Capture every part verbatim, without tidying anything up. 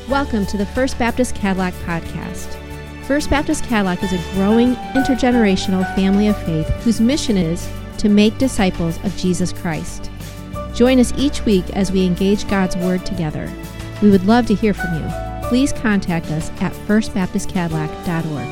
Welcome to the First Baptist Cadillac Podcast. First Baptist Cadillac is a growing intergenerational family of faith whose mission is to make disciples of Jesus Christ. Join us each week as we engage God's Word together. We would love to hear from you. Please contact us at first baptist cadillac dot org.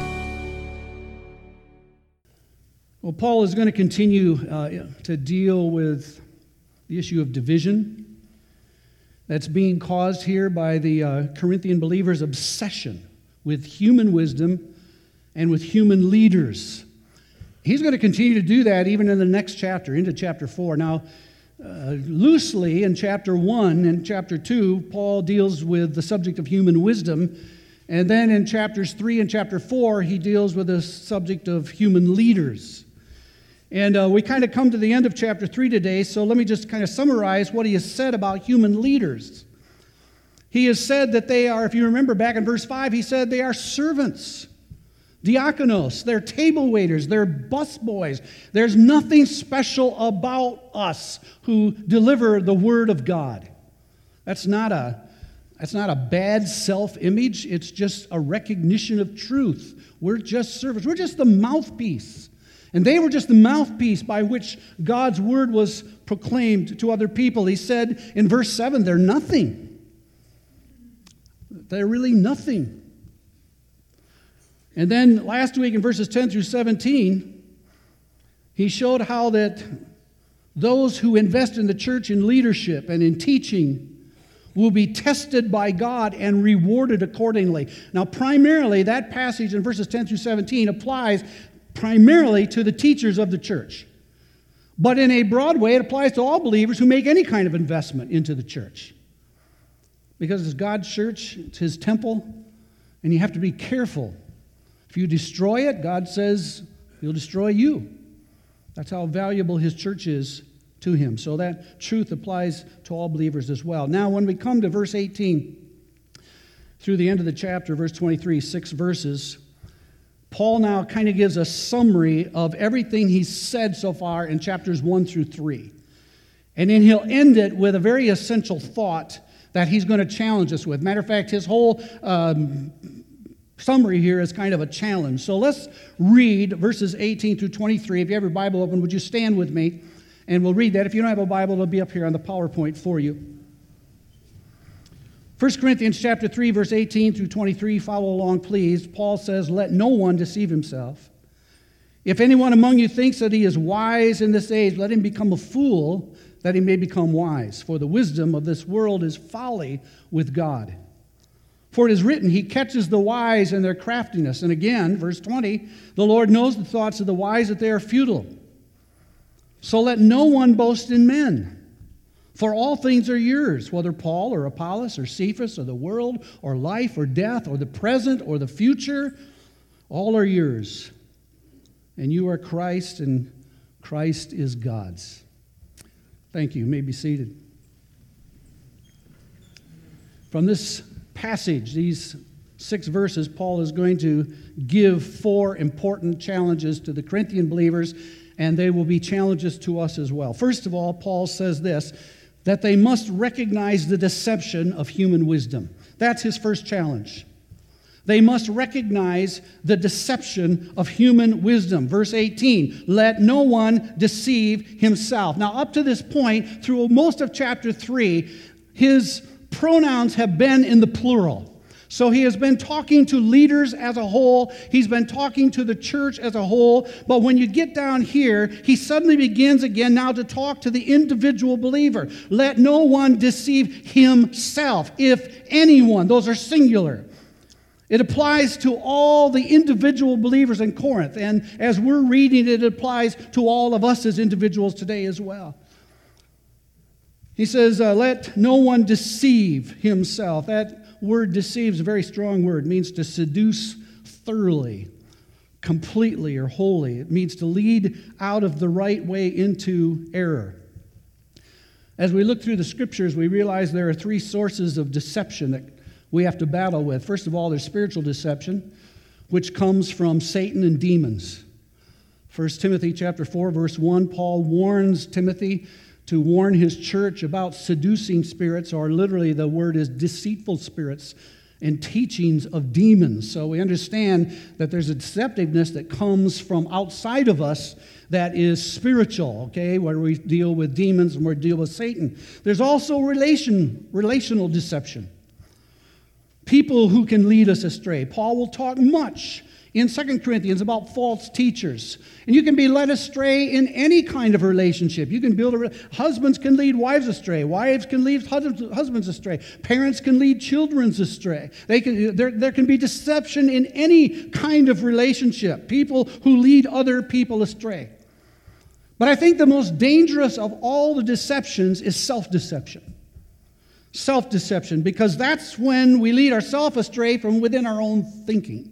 Well, Paul is going to continue uh, to deal with the issue of division that's being caused here by the uh, Corinthian believers' obsession with human wisdom and with human leaders. He's going to continue to do that even in the next chapter, into chapter four. Now, uh, loosely in chapter one and chapter two, Paul deals with the subject of human wisdom. And then in chapters three and chapter four, he deals with the subject of human leaders. And uh, we kind of come to the end of chapter three today, so let me just kind of summarize what he has said about human leaders. He has said that they are, if you remember back in verse five, he said they are servants, diakonos, they're table waiters, they're busboys. There's nothing special about us who deliver the word of God. That's not a, that's not a bad self-image, it's just a recognition of truth. We're just servants, we're just the mouthpiece. And they were just the mouthpiece by which God's word was proclaimed to other people. He said in verse seven, they're nothing. They're really nothing. And then last week in verses ten through seventeen, he showed how that those who invest in the church in leadership and in teaching will be tested by God and rewarded accordingly. Now, primarily, that passage in verses ten through seventeen applies primarily to the teachers of the church. But in a broad way, it applies to all believers who make any kind of investment into the church. Because it's God's church, it's His temple, and you have to be careful. If you destroy it, God says He'll destroy you. That's how valuable His church is to Him. So that truth applies to all believers as well. Now, when we come to verse eighteen, through the end of the chapter, verse twenty-three, six verses, Paul now kind of gives a summary of everything he's said so far in chapters one through three. And then he'll end it with a very essential thought that he's going to challenge us with. Matter of fact, his whole um, summary here is kind of a challenge. So let's read verses eighteen through twenty-three. If you have your Bible open, would you stand with me? And we'll read that. If you don't have a Bible, it'll be up here on the PowerPoint for you. First Corinthians chapter three, verse eighteen through twenty-three, follow along, please. Paul says, "Let no one deceive himself. If anyone among you thinks that he is wise in this age, let him become a fool, that he may become wise. For the wisdom of this world is folly with God. For it is written, He catches the wise in their craftiness." And again, verse twenty, "The Lord knows the thoughts of the wise, that they are futile. So let no one boast in men. For all things are yours, whether Paul or Apollos or Cephas or the world or life or death or the present or the future, all are yours. And you are Christ, and Christ is God's." Thank you. You may be seated. From this passage, these six verses, Paul is going to give four important challenges to the Corinthian believers, and they will be challenges to us as well. First of all, Paul says this, that they must recognize the deception of human wisdom. That's his first challenge. They must recognize the deception of human wisdom. Verse eighteen, "Let no one deceive himself." Now, up to this point, through most of chapter three, his pronouns have been in the plural. So he has been talking to leaders as a whole. He's been talking to the church as a whole. But when you get down here, he suddenly begins again now to talk to the individual believer. Let no one deceive himself, if anyone. Those are singular. It applies to all the individual believers in Corinth. And as we're reading it, it applies to all of us as individuals today as well. He says, uh, let no one deceive himself. That word deceive is a very strong word. It means to seduce thoroughly, completely, or wholly. It means to lead out of the right way into error. As we look through the scriptures, we realize there are three sources of deception that we have to battle with. First of all, there's spiritual deception, which comes from Satan and demons. First Timothy chapter four, verse one, Paul warns Timothy to warn his church about seducing spirits, or literally the word is deceitful spirits. and teachings of demons. So we understand that there's a deceptiveness that comes from outside of us that is spiritual, okay, where we deal with demons and we deal with Satan. There's also relation, relational deception. People who can lead us astray. Paul will talk much in Second Corinthians about false teachers. And you can be led astray in any kind of relationship. You can build a... Husbands can lead wives astray. Wives can lead husbands astray. Parents can lead children astray. They can, there, there can be deception in any kind of relationship. People who lead other people astray. But I think the most dangerous of all the deceptions is self-deception. Self-deception, because that's when we lead ourselves astray from within our own thinking.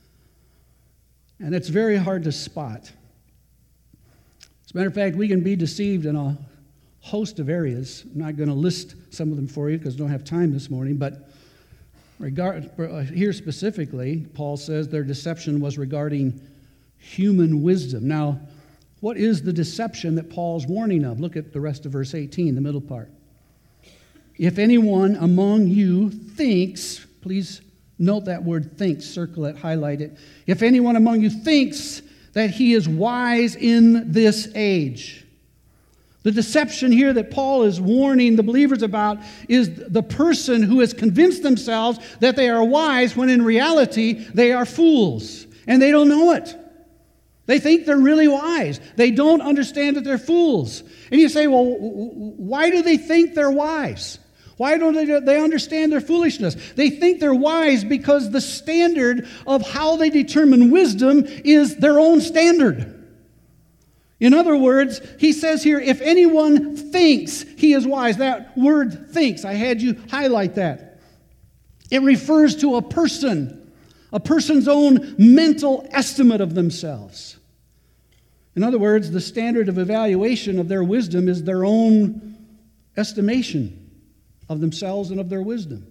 And it's very hard to spot. As a matter of fact, we can be deceived in a host of areas. I'm not going to list some of them for you because I don't have time this morning, but regard, here specifically, Paul says their deception was regarding human wisdom. Now, what is the deception that Paul's warning of? Look at the rest of verse eighteen, the middle part. If anyone among you thinks, please note that word thinks, circle it, highlight it. If anyone among you thinks that he is wise in this age. The deception here that Paul is warning the believers about is the person who has convinced themselves that they are wise when in reality they are fools and they don't know it. They think they're really wise. They don't understand that they're fools. And you say, well, why do they think they're wise? Why don't they, they understand their foolishness? They think they're wise because the standard of how they determine wisdom is their own standard. In other words, he says here, if anyone thinks he is wise, that word thinks, I had you highlight that. It refers to a person, a person's own mental estimate of themselves. In other words, the standard of evaluation of their wisdom is their own estimation of themselves and of their wisdom.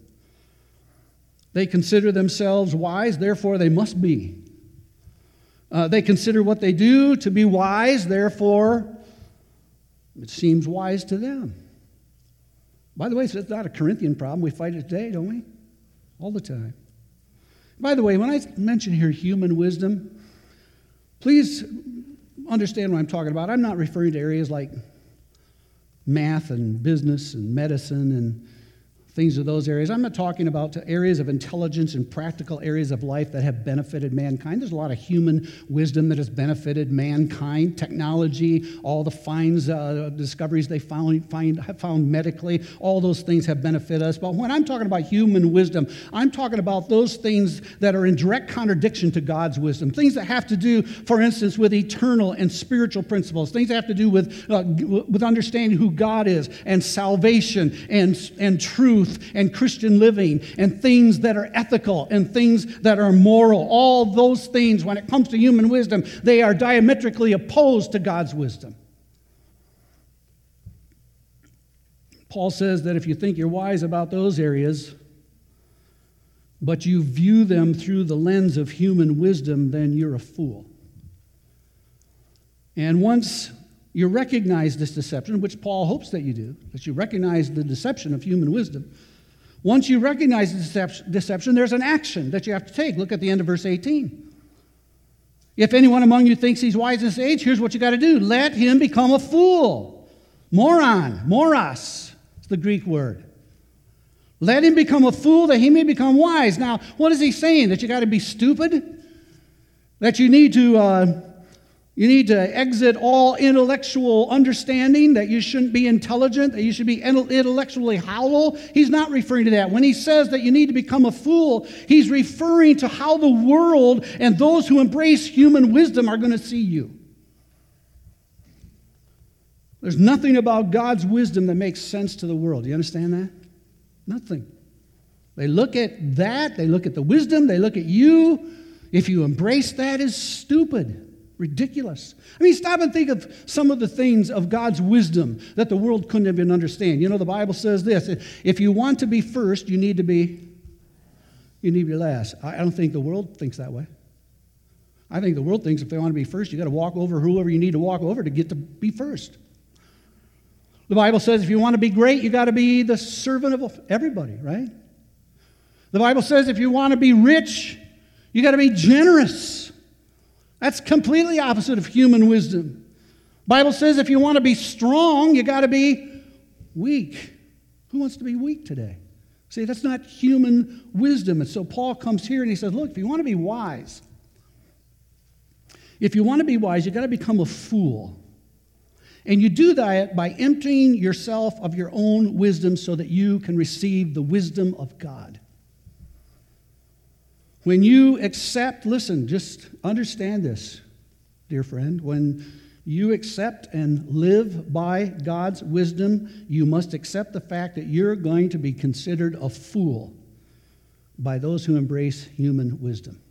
They consider themselves wise, therefore they must be. Uh, they consider what they do to be wise, therefore it seems wise to them. By the way, so it's not a Corinthian problem. We fight it today, don't we? All the time. By the way, when I mention here human wisdom, please understand what I'm talking about. I'm not referring to areas like math and business and medicine and things of those areas. I'm not talking about areas of intelligence and practical areas of life that have benefited mankind. There's a lot of human wisdom that has benefited mankind. Technology, all the finds, uh, discoveries they found, find, have found medically, all those things have benefited us. But when I'm talking about human wisdom, I'm talking about those things that are in direct contradiction to God's wisdom. Things that have to do, for instance, with eternal and spiritual principles. Things that have to do with, uh, with understanding who God is and salvation and, and truth and Christian living and things that are ethical and things that are moral. All those things, when it comes to human wisdom, they are diametrically opposed to God's wisdom. Paul says that if you think you're wise about those areas, but you view them through the lens of human wisdom, then you're a fool. And once you recognize this deception, which Paul hopes that you do, that you recognize the deception of human wisdom. Once you recognize the deception, there's an action that you have to take. Look at the end of verse eighteen. If anyone among you thinks he's wise in this age, here's what you got to do. Let him become a fool. Moron, moros, is the Greek word. Let him become a fool that he may become wise. Now, what is he saying? That you got to be stupid? That you need to... Uh, You need to exit all intellectual understanding, that you shouldn't be intelligent, that you should be intellectually hollow. He's not referring to that. When he says that you need to become a fool, he's referring to how the world and those who embrace human wisdom are going to see you. There's nothing about God's wisdom that makes sense to the world. Do you understand that? Nothing. They look at that, they look at the wisdom, they look at you. If you embrace that, is stupid. Ridiculous. I mean, stop and think of some of the things of God's wisdom that the world couldn't even understand. You know, the Bible says this, if you want to be first, you need to be, you need to be last. I don't think the world thinks that way. I think the world thinks if they want to be first, you got to walk over whoever you need to walk over to get to be first. The Bible says if you want to be great, you got to be the servant of everybody, right? The Bible says if you want to be rich, you got to be generous. That's completely opposite of human wisdom. The Bible says if you want to be strong, you got to be weak. Who wants to be weak today? See, that's not human wisdom. And so Paul comes here and he says, look, if you want to be wise, if you want to be wise, you got to become a fool. And you do that by emptying yourself of your own wisdom so that you can receive the wisdom of God. When you accept, listen, just understand this, dear friend. When you accept and live by God's wisdom, you must accept the fact that you're going to be considered a fool by those who embrace human wisdom.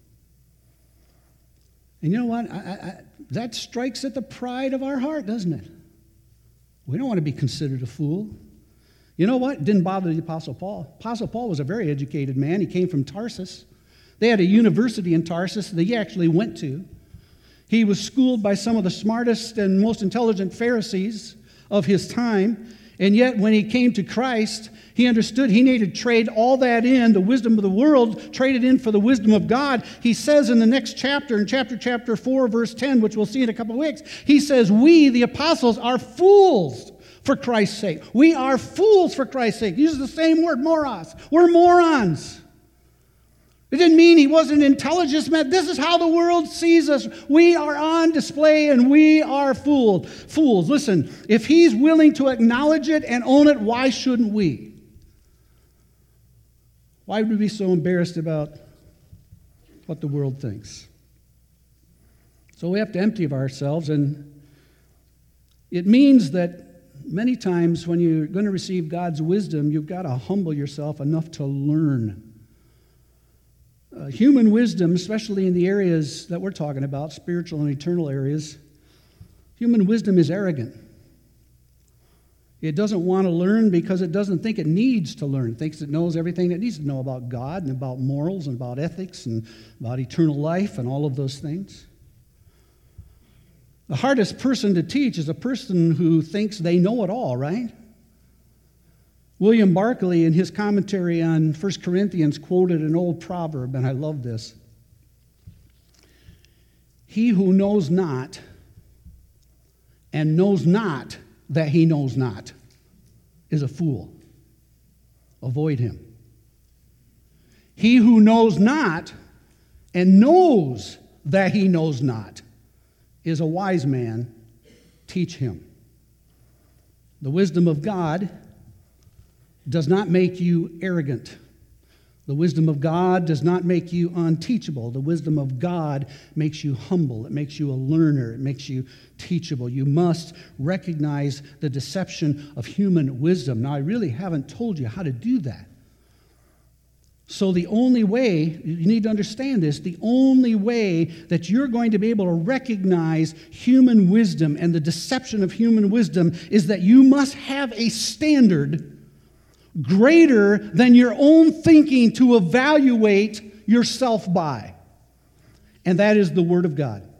And you know what? I, I, that strikes at the pride of our heart, doesn't it? We don't want to be considered a fool. You know what? It didn't bother the Apostle Paul. Apostle Paul was a very educated man. He came from Tarsus. They had a university in Tarsus that he actually went to. He was schooled by some of the smartest and most intelligent Pharisees of his time. And yet, when he came to Christ, he understood he needed to trade all that in, the wisdom of the world, trade it in for the wisdom of God. He says in the next chapter, in chapter chapter four, verse ten, which we'll see in a couple of weeks, he says, we, the apostles, are fools for Christ's sake. We are fools for Christ's sake. He uses the same word, moros. We're morons. It didn't mean he wasn't intelligent, man. This is how the world sees us. We are on display and we are fooled. Fools. Listen, if he's willing to acknowledge it and own it, why shouldn't we? Why would we be so embarrassed about what the world thinks? So we have to empty of ourselves, and it means that many times when you're going to receive God's wisdom, you've got to humble yourself enough to learn. Uh, human wisdom, especially in the areas that we're talking about, spiritual and eternal areas, human wisdom is arrogant. It doesn't want to learn because it doesn't think it needs to learn. It thinks it knows everything it needs to know about God and about morals and about ethics and about eternal life and all of those things. The hardest person to teach is a person who thinks they know it all, right? William Barclay, in his commentary on First Corinthians, quoted an old proverb, and I love this. He who knows not and knows not that he knows not is a fool. Avoid him. He who knows not and knows that he knows not is a wise man. Teach him. The wisdom of God does not make you arrogant. The wisdom of God does not make you unteachable. The wisdom of God makes you humble. It makes you a learner. It makes you teachable. You must recognize the deception of human wisdom. Now, I really haven't told you how to do that. So the only way, you need to understand this, the only way that you're going to be able to recognize human wisdom and the deception of human wisdom is that you must have a standard greater than your own thinking to evaluate yourself by. And that is the Word of God.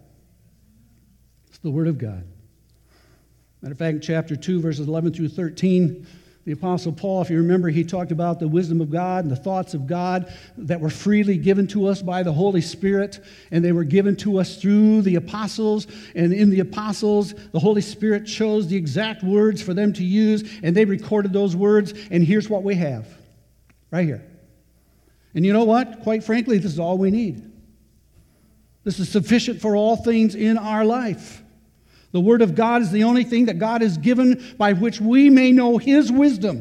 It's the Word of God. Matter of fact, chapter two, verses eleven through thirteen, the Apostle Paul, if you remember, he talked about the wisdom of God and the thoughts of God that were freely given to us by the Holy Spirit, and they were given to us through the apostles. And in the apostles, the Holy Spirit chose the exact words for them to use, and they recorded those words, and here's what we have, right here. And you know what? Quite frankly, this is all we need. This is sufficient for all things in our life. The Word of God is the only thing that God has given by which we may know His wisdom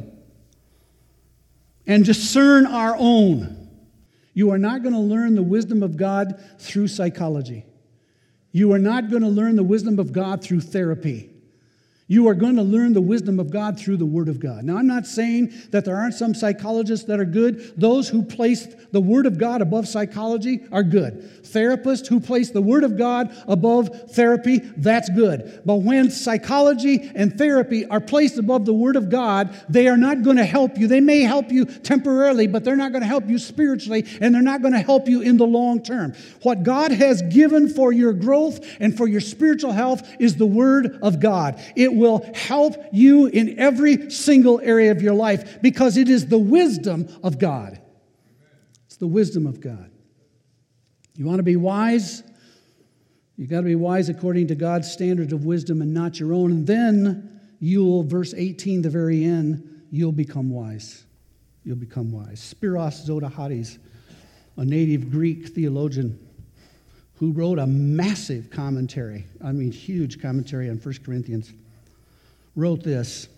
and discern our own. You are not going to learn the wisdom of God through psychology. You are not going to learn the wisdom of God through therapy. You are going to learn the wisdom of God through the Word of God. Now, I'm not saying that there aren't some psychologists that are good. Those who place the Word of God above psychology are good. Therapists who place the Word of God above therapy, that's good. But when psychology and therapy are placed above the Word of God, they are not going to help you. They may help you temporarily, but they're not going to help you spiritually, and they're not going to help you in the long term. What God has given for your growth and for your spiritual health is the Word of God. It will help you in every single area of your life because it is the wisdom of God. It's the wisdom of God. You want to be wise? You've got to be wise according to God's standard of wisdom and not your own. And then you'll, verse eighteen, the very end, you'll become wise. You'll become wise. Spiros Zodhiates, a native Greek theologian who wrote a massive commentary, I mean huge commentary on First Corinthians, wrote this.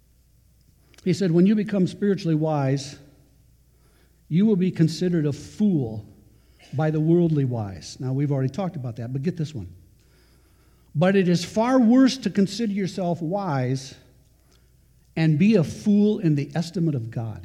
He said, when you become spiritually wise, you will be considered a fool by the worldly wise. Now, we've already talked about that, but get this one. But it is far worse to consider yourself wise and be a fool in the estimate of God.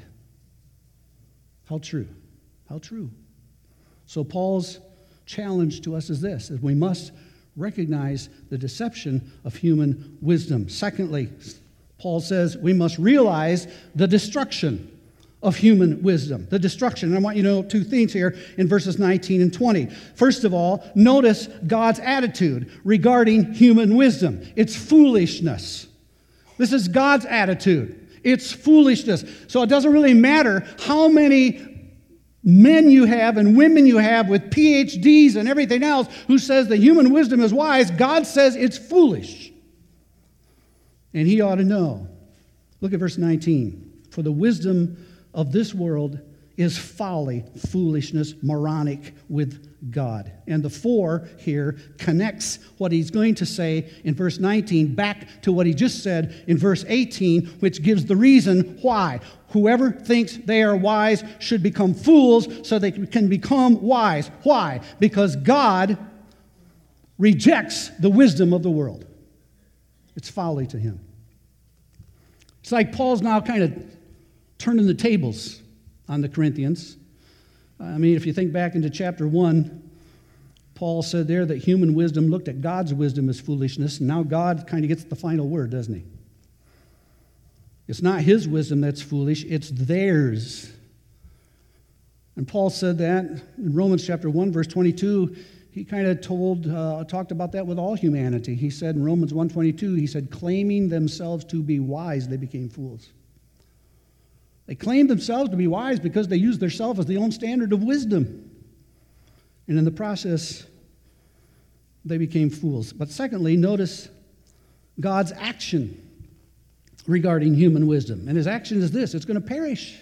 How true. How true. So Paul's challenge to us is this, is we must recognize the deception of human wisdom. Secondly, Paul says we must realize the destruction of human wisdom. The destruction. And I want you to know two things here in verses nineteen and twenty. First of all, notice God's attitude regarding human wisdom. It's foolishness. This is God's attitude. It's foolishness. So it doesn't really matter how many men you have and women you have with P H Ds and everything else who says that human wisdom is wise. God says it's foolish. And he ought to know. Look at verse nineteen. For the wisdom of this world is folly, foolishness, moronic with God. And the for here connects what he's going to say in verse nineteen back to what he just said in verse eighteen, which gives the reason why. Whoever thinks they are wise should become fools so they can become wise. Why? Because God rejects the wisdom of the world. It's folly to him. It's like Paul's now kind of turning the tables on the Corinthians. I mean, if you think back into chapter one, Paul said there that human wisdom looked at God's wisdom as foolishness, and now God kind of gets the final word, doesn't he? It's not his wisdom that's foolish, it's theirs. And Paul said that in Romans chapter one, verse twenty-two. He kind of told, uh, talked about that with all humanity. He said in Romans one twenty-two, he said, claiming themselves to be wise, they became fools. They claimed themselves to be wise because they used themselves as the own standard of wisdom. And in the process, they became fools. But secondly, notice God's action regarding human wisdom. And his action is this: it's going to perish.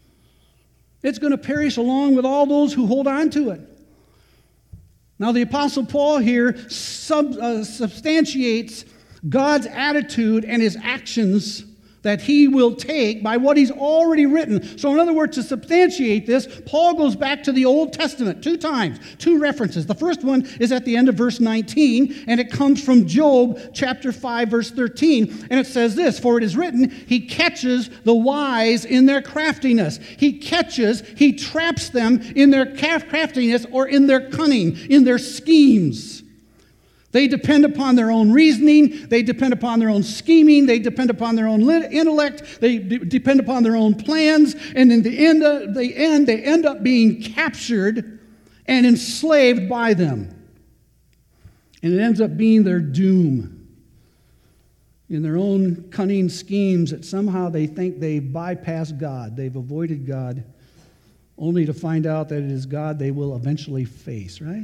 It's going to perish along with all those who hold on to it. Now, the Apostle Paul here sub, uh, substantiates God's attitude and his actions that he will take by what he's already written. So in other words, to substantiate this, Paul goes back to the Old Testament two times, two references. The first one is at the end of verse nineteen, and it comes from Job chapter five, verse thirteen. And it says this: for it is written, he catches the wise in their craftiness. He catches, he traps them in their craftiness or in their cunning, in their schemes. They depend upon their own reasoning. They depend upon their own scheming. They depend upon their own intellect. They de- depend upon their own plans. And in the end, uh, the end, they end up being captured and enslaved by them. And it ends up being their doom. In their own cunning schemes that somehow they think they've bypassed God. They've avoided God, only to find out that it is God they will eventually face, right?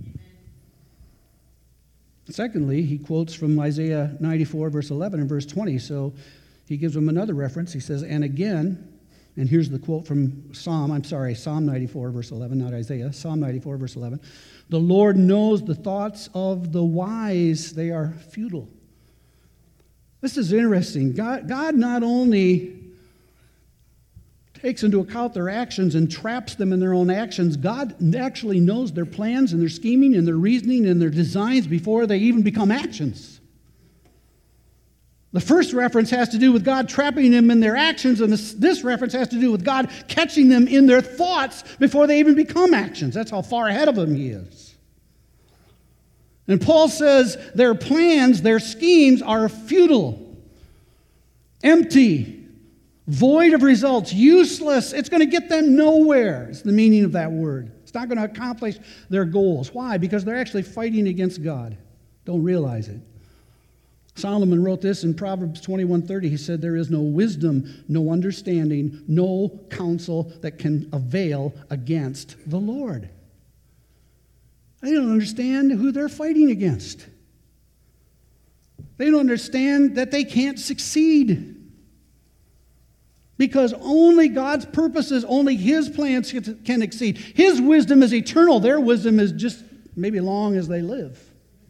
Secondly, he quotes from Isaiah ninety-four, verse eleven and verse twenty. So he gives them another reference. He says, and again, and here's the quote from Psalm, I'm sorry, Psalm ninety-four, verse eleven, not Isaiah, Psalm ninety-four, verse eleven. The Lord knows the thoughts of the wise, they are futile. This is interesting. God, God not only takes into account their actions and traps them in their own actions, God actually knows their plans and their scheming and their reasoning and their designs before they even become actions. The first reference has to do with God trapping them in their actions, and this, this reference has to do with God catching them in their thoughts before they even become actions. That's how far ahead of them he is. And Paul says their plans, their schemes are futile, empty, void of results, useless. It's going to get them nowhere. It's the meaning of that word. It's not going to accomplish their goals. Why? Because they're actually fighting against God. Don't realize it. Solomon wrote this in Proverbs twenty-one thirty. He said, there is no wisdom, no understanding, no counsel that can avail against the Lord. They don't understand who they're fighting against. They don't understand that they can't succeed. Because only God's purposes, only His plans can exceed. His wisdom is eternal. Their wisdom is just maybe long as they live.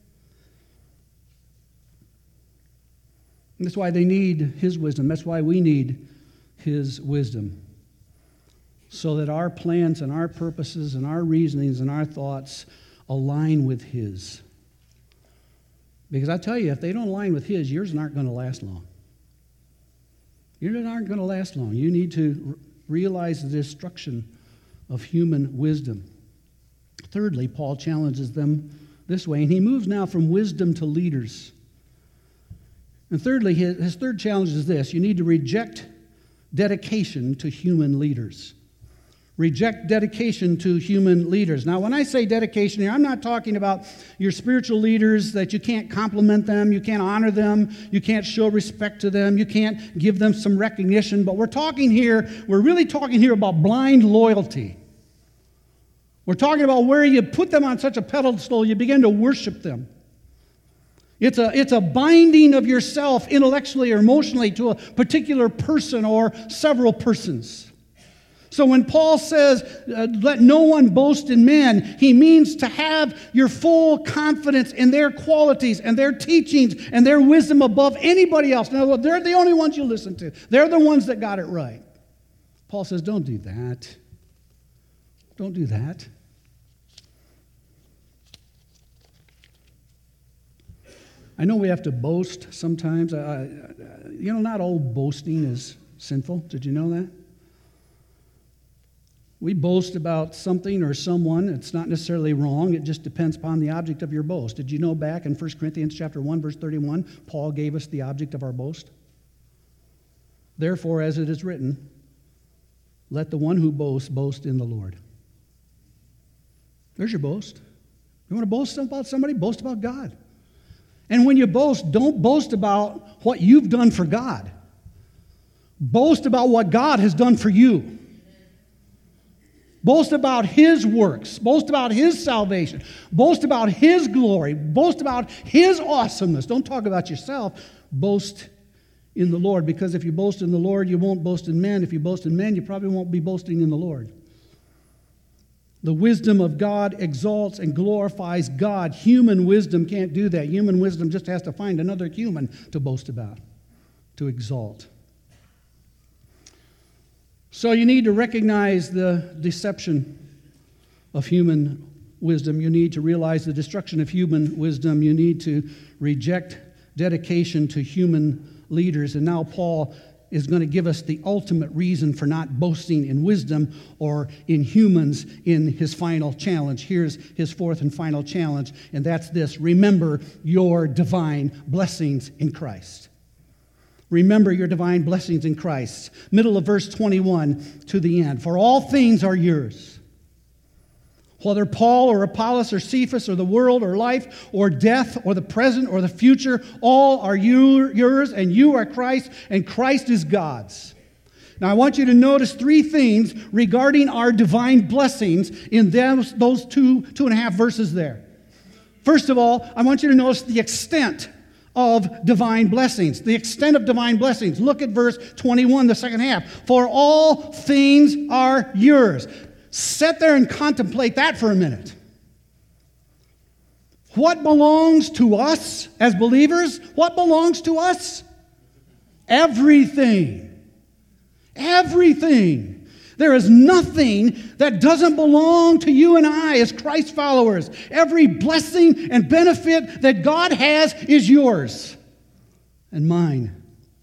And that's why they need His wisdom. That's why we need His wisdom. So that our plans and our purposes and our reasonings and our thoughts align with His. Because I tell you, if they don't align with His, yours aren't going to last long. Yours aren't going to last long. You need to realize the destruction of human wisdom. Thirdly, Paul challenges them this way, and he moves now from wisdom to leaders. And thirdly, his, his third challenge is this: you need to reject dedication to human leaders. Reject dedication to human leaders. Now, when I say dedication here, I'm not talking about your spiritual leaders that you can't compliment them, you can't honor them, you can't show respect to them, you can't give them some recognition. But we're talking here, we're really talking here about blind loyalty. We're talking about where you put them on such a pedestal, you begin to worship them. It's a, it's a binding of yourself intellectually or emotionally to a particular person or several persons. So when Paul says, uh, let no one boast in men, he means to have your full confidence in their qualities and their teachings and their wisdom above anybody else. In other words, they're the only ones you listen to. They're the ones that got it right. Paul says, don't do that. Don't do that. I know we have to boast sometimes. Uh, you know, not all boasting is sinful. Did you know that? We boast about something or someone. It's not necessarily wrong. It just depends upon the object of your boast. Did you know back in First Corinthians chapter one, verse thirty-one, Paul gave us the object of our boast? Therefore, as it is written, let the one who boasts boast in the Lord. There's your boast. You want to boast about somebody? Boast about God. And when you boast, don't boast about what you've done for God. Boast about what God has done for you. Boast about His works. Boast about His salvation. Boast about His glory. Boast about His awesomeness. Don't talk about yourself. Boast in the Lord. Because if you boast in the Lord, you won't boast in men. If you boast in men, you probably won't be boasting in the Lord. The wisdom of God exalts and glorifies God. Human wisdom can't do that. Human wisdom just has to find another human to boast about, to exalt. So you need to recognize the deception of human wisdom. You need to realize the destruction of human wisdom. You need to reject dedication to human leaders. And now Paul is going to give us the ultimate reason for not boasting in wisdom or in humans in his final challenge. Here's his fourth and final challenge, and that's this: remember your divine blessings in Christ. Remember your divine blessings in Christ. Middle of verse twenty-one to the end. For all things are yours. Whether Paul or Apollos or Cephas or the world or life or death or the present or the future, all are you, yours, and you are Christ, and Christ is God's. Now I want you to notice three things regarding our divine blessings in those, those two, two and a half verses there. First of all, I want you to notice the extent of divine blessings. The extent of divine blessings. Look at verse twenty-one, the second half. For all things are yours. Sit there and contemplate that for a minute. What belongs to us as believers? What belongs to us? Everything. Everything. There is nothing that doesn't belong to you and I as Christ followers. Every blessing and benefit that God has is yours and mine.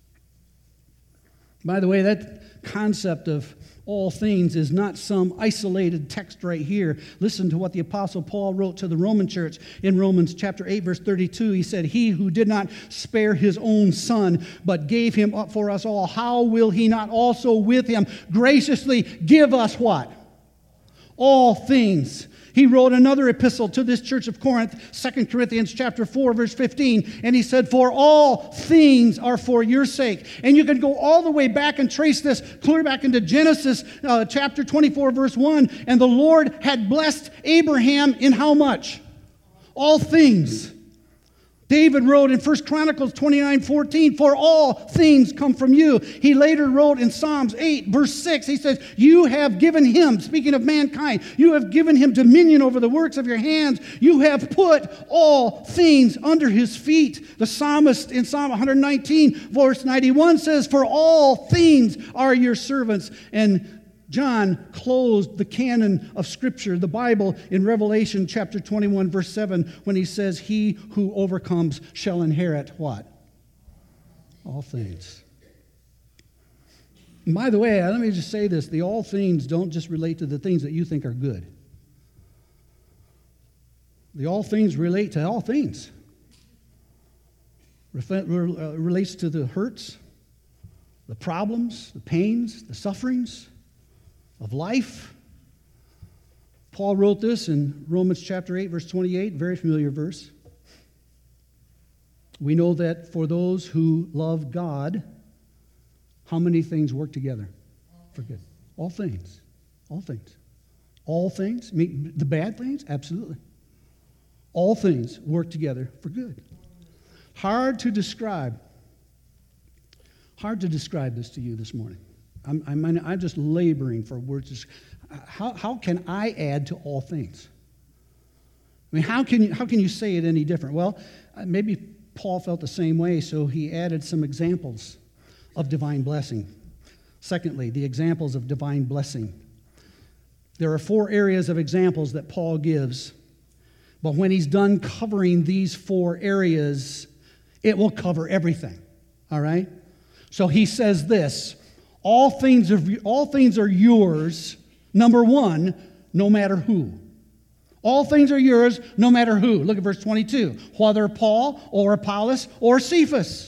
By the way, that concept of all things is not some isolated text right here. Listen to what the Apostle Paul wrote to the Roman church in Romans chapter eight, verse thirty-two. He said, he who did not spare his own son, but gave him up for us all, how will he not also with him graciously give us what? All things. He wrote another epistle to this church of Corinth, Second Corinthians chapter four, verse fifteen, and he said, for all things are for your sake. And you can go all the way back and trace this clear back into Genesis uh, chapter twenty-four, verse one, and the Lord had blessed Abraham in how much? All things. David wrote in First Chronicles twenty-nine fourteen, for all things come from you. He later wrote in Psalms eight, verse six, he says, you have given him, speaking of mankind, you have given him dominion over the works of your hands. You have put all things under his feet. The psalmist in Psalm one nineteen, verse ninety-one says, for all things are your servants. And John closed the canon of Scripture, the Bible, in Revelation chapter twenty-one, verse seven, when he says, he who overcomes shall inherit what? All things. And by the way, let me just say this. The all things don't just relate to the things that you think are good. The all things relate to all things. Refe- relates to the hurts, the problems, the pains, the sufferings of life. Paul wrote this in Romans chapter eight, verse twenty-eight, very familiar verse. We know that for those who love God, how many things work together for good? All things. All things. All things. I mean, the bad things? Absolutely. All things work together for good. Hard to describe. Hard to describe this to you this morning. I'm, I'm, I'm just laboring for words. How, how can I add to all things? I mean, how can you, how can you say it any different? Well, maybe Paul felt the same way, so he added some examples of divine blessing. Secondly, the examples of divine blessing. There are four areas of examples that Paul gives, but when he's done covering these four areas, it will cover everything, all right? So he says this, All things are, all things are yours, number one, no matter who. All things are yours, no matter who. Look at verse twenty-two. Whether Paul or Apollos or Cephas.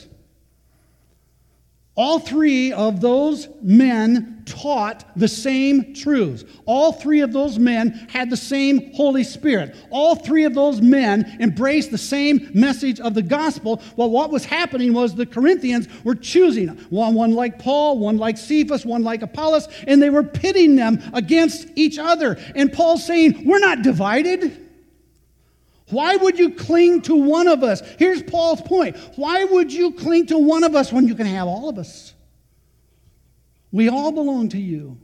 All three of those men taught the same truths. All three of those men had the same Holy Spirit. All three of those men embraced the same message of the gospel. Well, what was happening was the Corinthians were choosing one, one like Paul, one like Cephas, one like Apollos, and they were pitting them against each other. And Paul's saying, we're not divided. Why would you cling to one of us? Here's Paul's point. Why would you cling to one of us when you can have all of us? We all belong to you.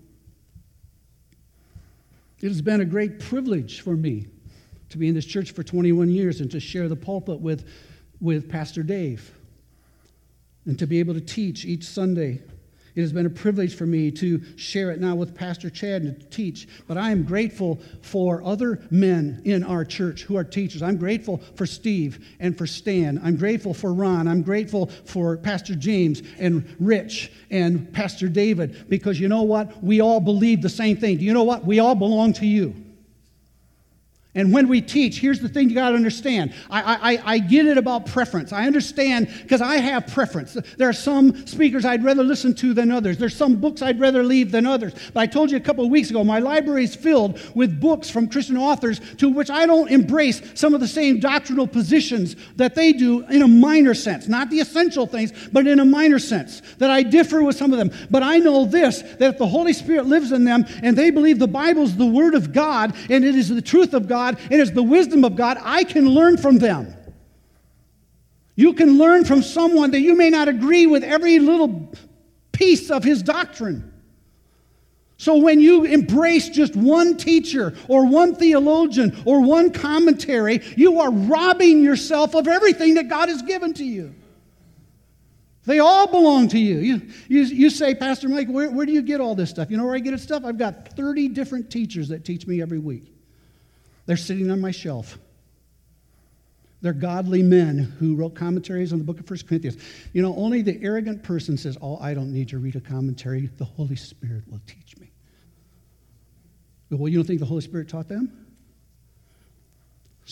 It has been a great privilege for me to be in this church for twenty-one years and to share the pulpit with, with Pastor Dave and to be able to teach each Sunday. It has been a privilege for me to share it now with Pastor Chad and to teach. But I am grateful for other men in our church who are teachers. I'm grateful for Steve and for Stan. I'm grateful for Ron. I'm grateful for Pastor James and Rich and Pastor David. Because you know what? We all believe the same thing. Do you know what? We all belong to you. And when we teach, here's the thing you got to understand. I, I, I get it about preference. I understand because I have preference. There are some speakers I'd rather listen to than others. There's some books I'd rather leave than others. But I told you a couple of weeks ago, my library is filled with books from Christian authors to which I don't embrace some of the same doctrinal positions that they do in a minor sense. Not the essential things, but in a minor sense. That I differ with some of them. But I know this, that if the Holy Spirit lives in them and they believe the Bible is the Word of God and it is the truth of God, it is the wisdom of God, I can learn from them. You can learn from someone that you may not agree with every little piece of his doctrine. So when you embrace just one teacher or one theologian or one commentary, you are robbing yourself of everything that God has given to you. They all belong to you. You, you, you say, Pastor Mike, where, where do you get all this stuff? You know where I get this stuff? I've got thirty different teachers that teach me every week. They're sitting on my shelf. They're godly men who wrote commentaries on the book of First Corinthians. You know, only the arrogant person says, oh, I don't need to read a commentary. The Holy Spirit will teach me. Well, you don't think the Holy Spirit taught them?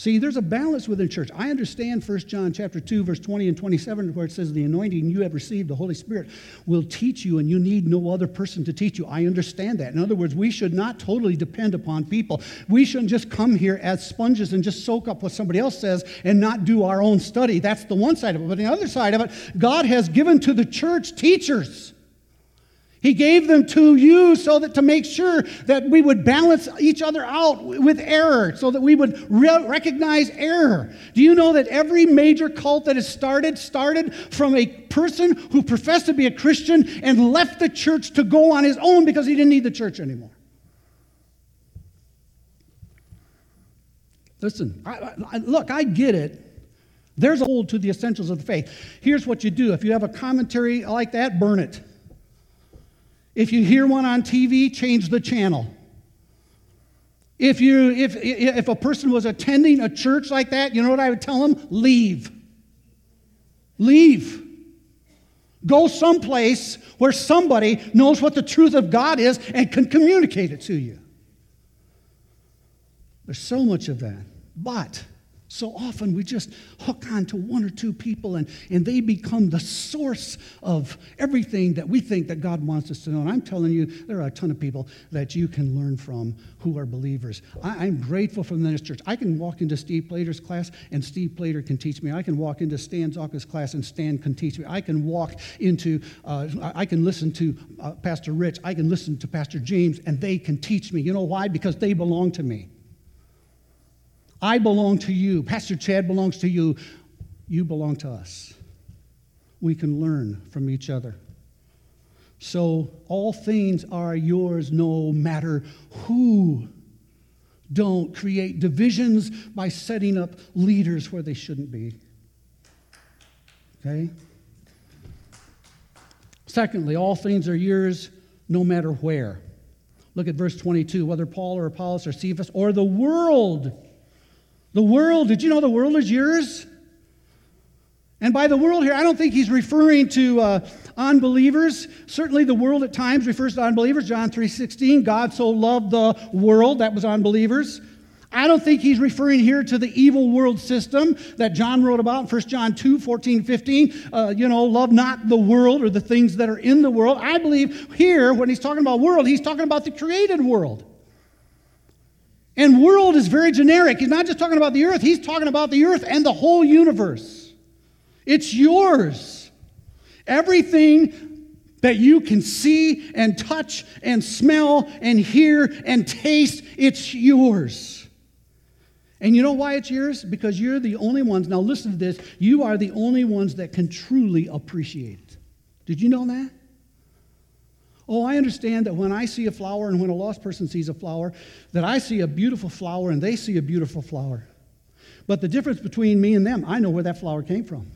See, there's a balance within church. I understand First John chapter two, verse twenty and twenty-seven, where it says, the anointing you have received, the Holy Spirit, will teach you, and you need no other person to teach you. I understand that. In other words, we should not totally depend upon people. We shouldn't just come here as sponges and just soak up what somebody else says and not do our own study. That's the one side of it. But the other side of it, God has given to the church teachers. He gave them to you so that to make sure that we would balance each other out with error, so that we would re- recognize error. Do you know that every major cult that has started, started from a person who professed to be a Christian and left the church to go on his own because he didn't need the church anymore? Listen, I, I, look, I get it. There's a hold to the essentials of the faith. Here's what you do. If you have a commentary like that, burn it. If you hear one on T V, change the channel. If you if if a person was attending a church like that, you know what I would tell them? Leave. Leave. Go someplace where somebody knows what the truth of God is and can communicate it to you. There's so much of that. But so often we just hook on to one or two people and, and they become the source of everything that we think that God wants us to know. And I'm telling you, there are a ton of people that you can learn from who are believers. I, I'm grateful for this church. I can walk into Steve Plater's class and Steve Plater can teach me. I can walk into Stan Zocka's class and Stan can teach me. I can walk into, uh, I can listen to uh, Pastor Rich. I can listen to Pastor James and they can teach me. You know why? Because they belong to me. I belong to you. Pastor Chad belongs to you. You belong to us. We can learn from each other. So all things are yours no matter who. Don't create divisions by setting up leaders where they shouldn't be. Okay? Secondly, all things are yours no matter where. Look at verse twenty-two. Whether Paul or Apollos or Cephas or the world. The world, did you know the world is yours? And by the world here, I don't think he's referring to uh, unbelievers. Certainly the world at times refers to unbelievers. John three sixteen, God so loved the world, that was unbelievers. I don't think he's referring here to the evil world system that John wrote about in First John two, fourteen, fifteen. Uh, you know, love not the world or the things that are in the world. I believe here, when he's talking about world, he's talking about the created world. And world is very generic. He's not just talking about the earth. He's talking about the earth and the whole universe. It's yours. Everything that you can see and touch and smell and hear and taste, it's yours. And you know why it's yours? Because you're the only ones, now listen to this, you are the only ones that can truly appreciate it. Did you know that? Oh, I understand that when I see a flower and when a lost person sees a flower, that I see a beautiful flower and they see a beautiful flower. But the difference between me and them, I know where that flower came from.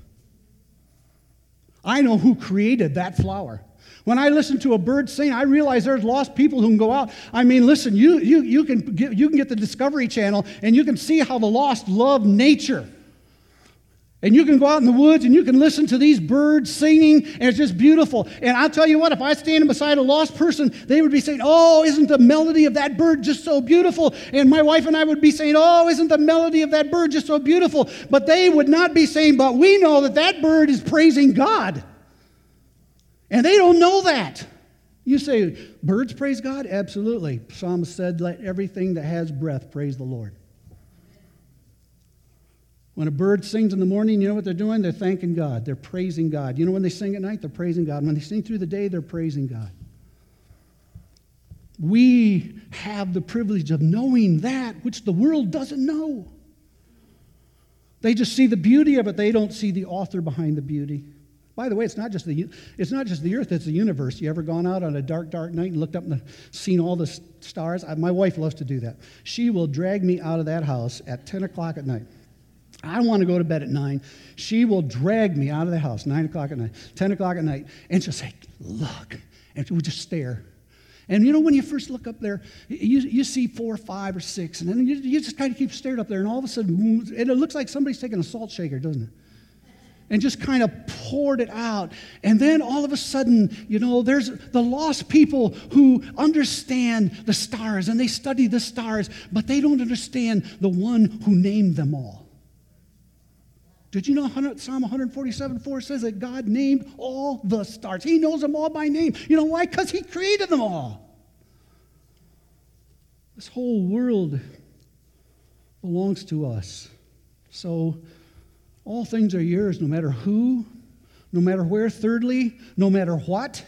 I know who created that flower. When I listen to a bird sing, I realize there's lost people who can go out. I mean, listen, you, you, you, can get, you can get the Discovery Channel and you can see how the lost love nature. And you can go out in the woods and you can listen to these birds singing, and it's just beautiful. And I'll tell you what, if I stand beside a lost person, they would be saying, oh, isn't the melody of that bird just so beautiful? And my wife and I would be saying, oh, isn't the melody of that bird just so beautiful? But they would not be saying, but we know that that bird is praising God. And they don't know that. You say, birds praise God? Absolutely. Psalmist said, let everything that has breath praise the Lord. When a bird sings in the morning, you know what they're doing? They're thanking God. They're praising God. You know when they sing at night? They're praising God. When they sing through the day, they're praising God. We have the privilege of knowing that which the world doesn't know. They just see the beauty of it. They don't see the author behind the beauty. By the way, it's not just the it's not just the earth, it's the universe. You ever gone out on a dark, dark night and looked up and seen all the stars? I, my wife loves to do that. She will drag me out of that house at ten o'clock at night. I want to go to bed at nine. She will drag me out of the house, nine o'clock at night, ten o'clock at night, and she'll say, look. And we just stare. And you know, when you first look up there, you, you see four, five, or six, and then you, you just kind of keep staring up there, and all of a sudden, and it looks like somebody's taking a salt shaker, doesn't it? and just kind of poured it out. And then all of a sudden, you know, there's the lost people who understand the stars, and they study the stars, but they don't understand the one who named them all. Did you know Psalm one forty-seven four says that God named all the stars? He knows them all by name. You know why? Because he created them all. This whole world belongs to us. So all things are yours, no matter who, no matter where. Thirdly, no matter what.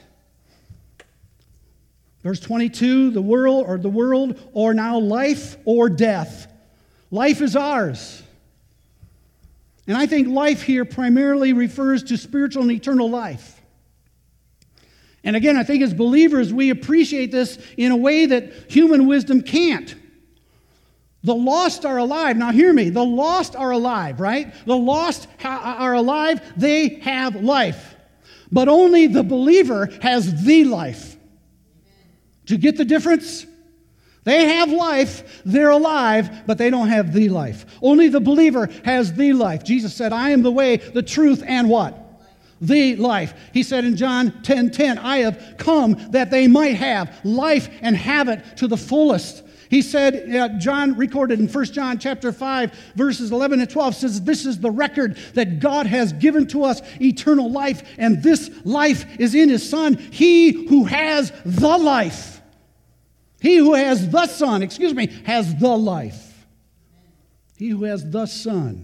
Verse twenty-two, the world or the world or now life or death. Life is ours. And I think life here primarily refers to spiritual and eternal life. And again, I think as believers, we appreciate this in a way that human wisdom can't. The lost are alive. Now hear me. The lost are alive, right? The lost ha- are alive. They have life. But only the believer has the life. Do you get the difference? They have life. They're alive, but they don't have the life. Only the believer has the life. Jesus said, I am the way, the truth, and what? The life. He said in John ten ten, I have come that they might have life and have it to the fullest. He said, uh, John recorded in First John chapter five, verses eleven and twelve, says, this is the record that God has given to us, eternal life, and this life is in his Son. He who has the life, he who has the Son, excuse me, has the life. He who has the Son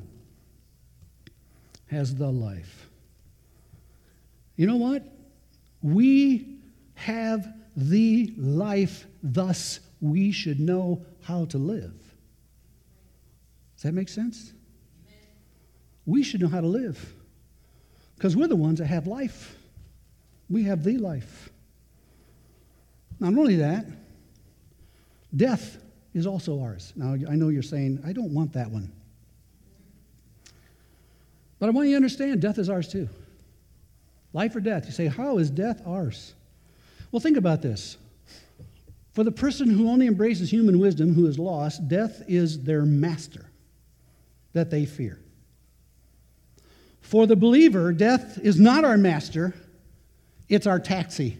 has the life. You know what? We have the life, thus we should know how to live. Does that make sense? We should know how to live because we're the ones that have life. We have the life. Not only that, death is also ours. Now, I know you're saying, I don't want that one. But I want you to understand, death is ours too. Life or death. You say, how is death ours? Well, think about this. For the person who only embraces human wisdom, who is lost, death is their master that they fear. For the believer, death is not our master, it's our taxi.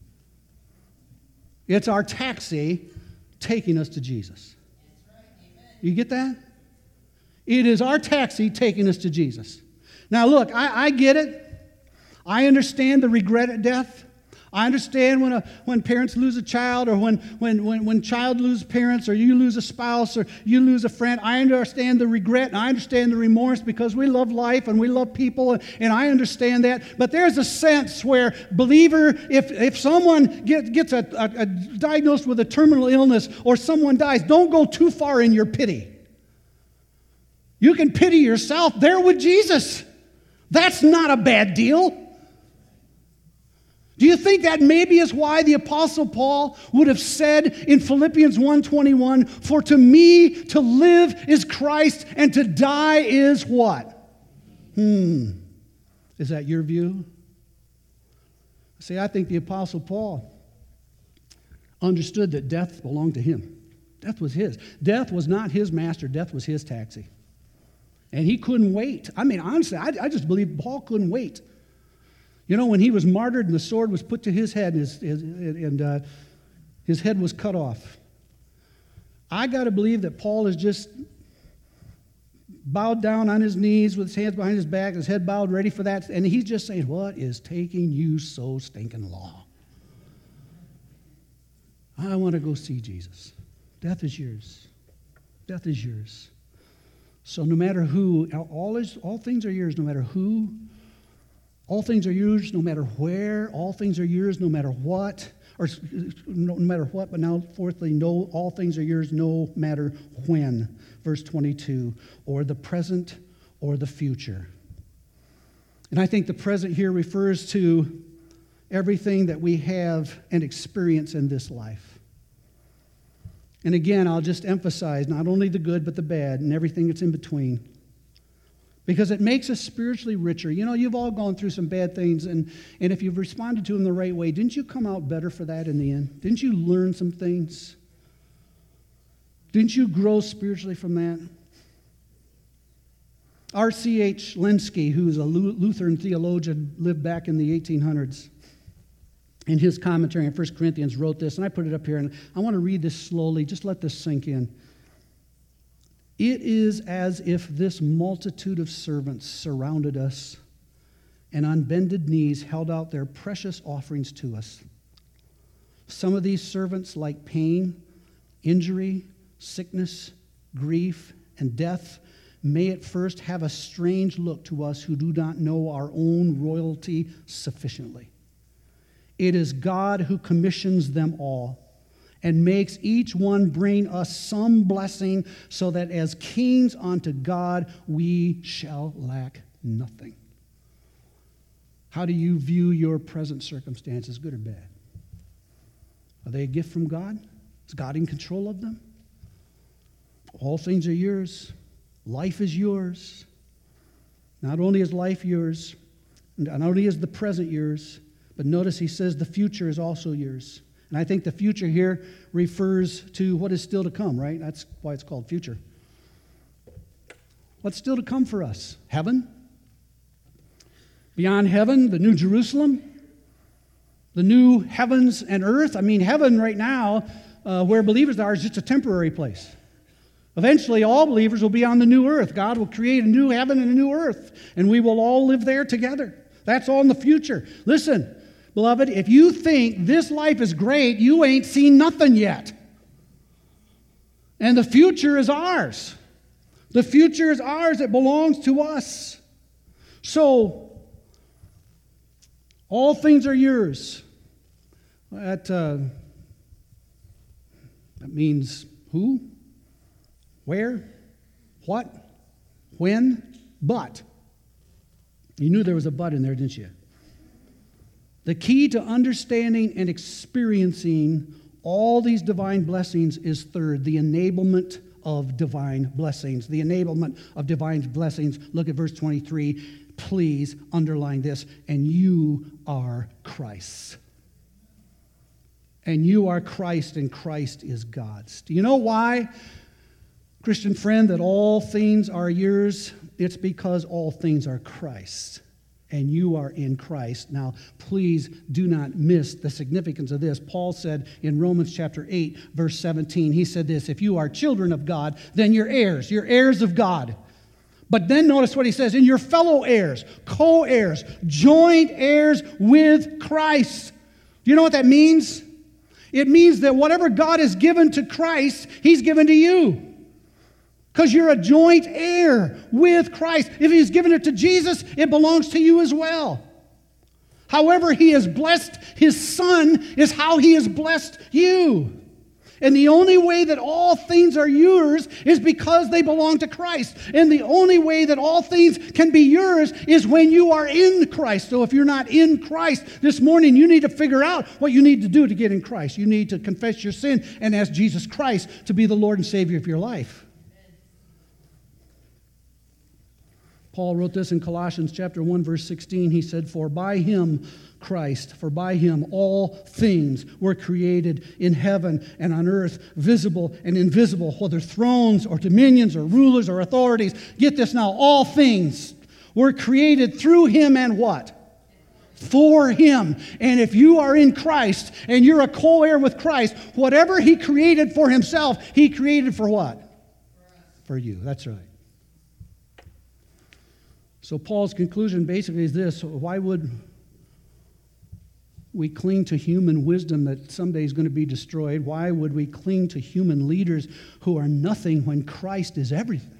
It's our taxi taking us to Jesus. You get that? It is our taxi taking us to Jesus. Now look, I, I get it. I understand the regret at death. I understand when a, when parents lose a child, or when when when when child loses parents, or you lose a spouse, or you lose a friend. I understand the regret, and I understand the remorse because we love life and we love people, and, and I understand that. But there's a sense where, believer, if if someone get, gets a, a, a diagnosed with a terminal illness or someone dies, don't go too far in your pity. You can pity yourself there with Jesus. That's not a bad deal. Do you think that maybe is why the Apostle Paul would have said in Philippians one twenty-one, for to me to live is Christ and to die is what? Hmm. Is that your view? See, I think the Apostle Paul understood that death belonged to him. Death was his. Death was not his master. Death was his taxi. And he couldn't wait. I mean, honestly, I, I just believe Paul couldn't wait. You know, when he was martyred and the sword was put to his head and his, his, and, uh, his head was cut off, I got to believe that Paul is just bowed down on his knees with his hands behind his back, his head bowed, ready for that. And he's just saying, what is taking you so stinking long? I want to go see Jesus. Death is yours. Death is yours. So no matter who, all, is, all things are yours, no matter who. All things are yours no matter where. All things are yours no matter what. Or no matter what, but now fourthly, no, all things are yours no matter when. Verse twenty-two, or the present or the future. And I think the present here refers to everything that we have and experience in this life. And again, I'll just emphasize not only the good, but the bad and everything that's in between. Because it makes us spiritually richer. You know, you've all gone through some bad things, and, and if you've responded to them the right way, didn't you come out better for that in the end? Didn't you learn some things? Didn't you grow spiritually from that? R C H Lenski, who's a Lutheran theologian, lived back in the eighteen hundreds. In his commentary on First Corinthians wrote this, and I put it up here, and I want to read this slowly. Just let this sink in. It is as if this multitude of servants surrounded us and on bended knees held out their precious offerings to us. Some of these servants, like pain, injury, sickness, grief, and death, may at first have a strange look to us who do not know our own royalty sufficiently. It is God who commissions them all and makes each one bring us some blessing so that as kings unto God we shall lack nothing. How do you view your present circumstances, good or bad? Are they a gift from God? Is God in control of them? All things are yours. Life is yours. Not only is life yours, not only is the present yours, but notice he says the future is also yours. And I think the future here refers to what is still to come, right? That's why it's called future. What's still to come for us? Heaven? Beyond heaven, the New Jerusalem? The new heavens and earth? I mean, heaven right now, uh, where believers are, is just a temporary place. Eventually, all believers will be on the new earth. God will create a new heaven and a new earth, and we will all live there together. That's all in the future. Listen, beloved, if you think this life is great, you ain't seen nothing yet. And the future is ours. The future is ours. It belongs to us. So, all things are yours. That, uh, that means who? Where? What? When? But. You knew there was a but in there, didn't you? The key to understanding and experiencing all these divine blessings is third, the enablement of divine blessings. The enablement of divine blessings. Look at verse twenty-three. Please underline this. And you are Christ. And you are Christ, and Christ is God's. Do you know why, Christian friend, that all things are yours? It's because all things are Christ, and you are in Christ. Now, please do not miss the significance of this. Paul said in Romans chapter eight, verse seventeen, he said this, if you are children of God, then you're heirs. You're heirs of God. But then notice what he says, and you're fellow heirs, co-heirs, joint heirs with Christ. Do you know what that means? It means that whatever God has given to Christ, he's given to you. Because you're a joint heir with Christ. If he's given it to Jesus, it belongs to you as well. However he has blessed his Son is how he has blessed you. And the only way that all things are yours is because they belong to Christ. And the only way that all things can be yours is when you are in Christ. So if you're not in Christ this morning, you need to figure out what you need to do to get in Christ. You need to confess your sin and ask Jesus Christ to be the Lord and Savior of your life. Paul wrote this in Colossians chapter one, verse sixteen. He said, for by him, Christ, for by him all things were created in heaven and on earth, visible and invisible, whether thrones or dominions or rulers or authorities. Get this now, all things were created through him and what? For him. And if you are in Christ and you're a co-heir with Christ, whatever he created for himself, he created for what? For you. That's right. So Paul's conclusion basically is this. Why would we cling to human wisdom that someday is going to be destroyed? Why would we cling to human leaders who are nothing when Christ is everything?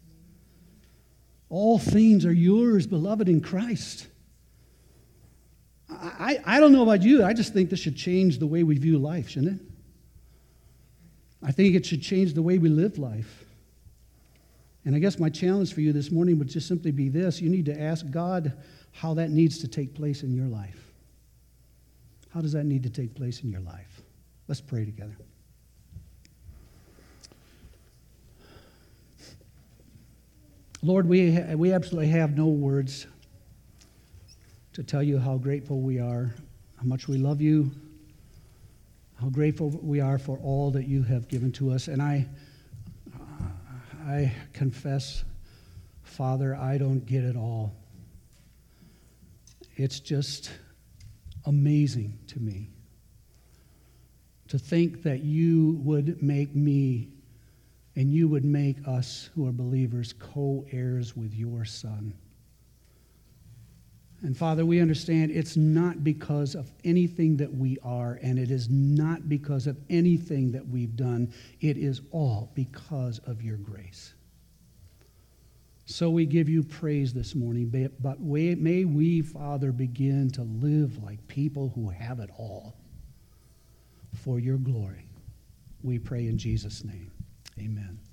All things are yours, beloved, in Christ. I, I don't know about you. I just think this should change the way we view life, shouldn't it? I think it should change the way we live life. And I guess my challenge for you this morning would just simply be this. You need to ask God how that needs to take place in your life. How does that need to take place in your life? Let's pray together. Lord, we, ha- we absolutely have no words to tell you how grateful we are, how much we love you, how grateful we are for all that you have given to us. And I... I confess Father, I don't get it all. It's just amazing to me to think that you would make me and you would make us who are believers co-heirs with your Son. And Father, we understand it's not because of anything that we are, and it is not because of anything that we've done. It is all because of your grace. So we give you praise this morning, but may we, Father, begin to live like people who have it all for your glory. We pray in Jesus' name. Amen.